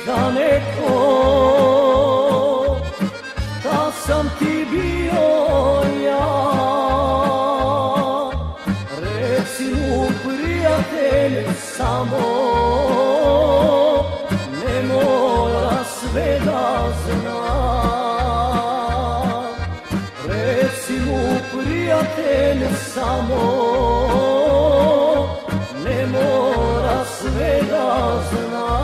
za neko, da sam ti bio ja. Reci mu prijatelj samo, ne mora sve da zna. Reci mu prijatelj samo, ne mora sve da zna.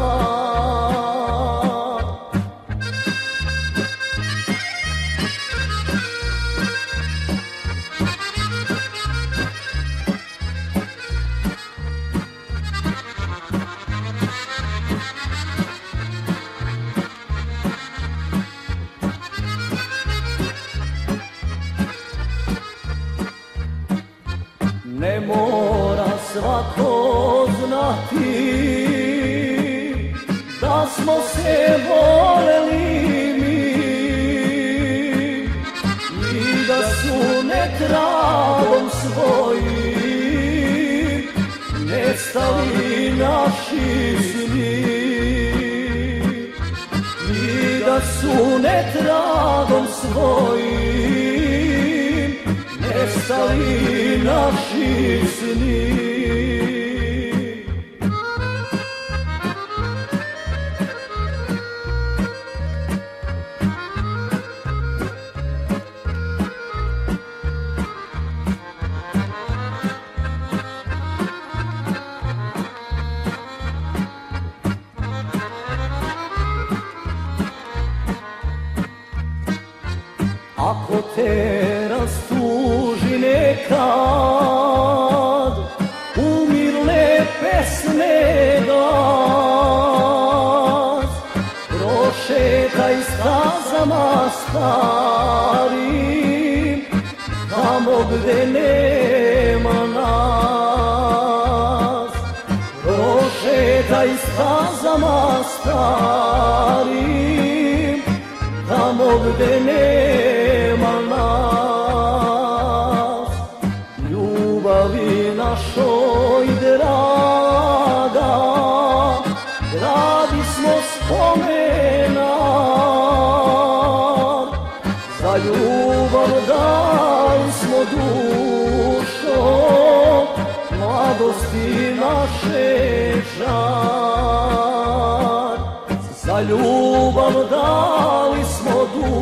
Ne mora svako znati da smo se voleli mi i da su netragom svojim nestali naši sni, i da su netragom svojim nestali naši sni. Ako te rastuži nekad umilne pesme glas, prošetaj stazama starim, tamo gde nema nas. Prošetaj stazama starim, tamo gde nema nas. Ljubavi našoj draga, radi smo spomenar. Za ljubav dali smo dušo, mladosti naše žar. Za ljubav dali smo dušo,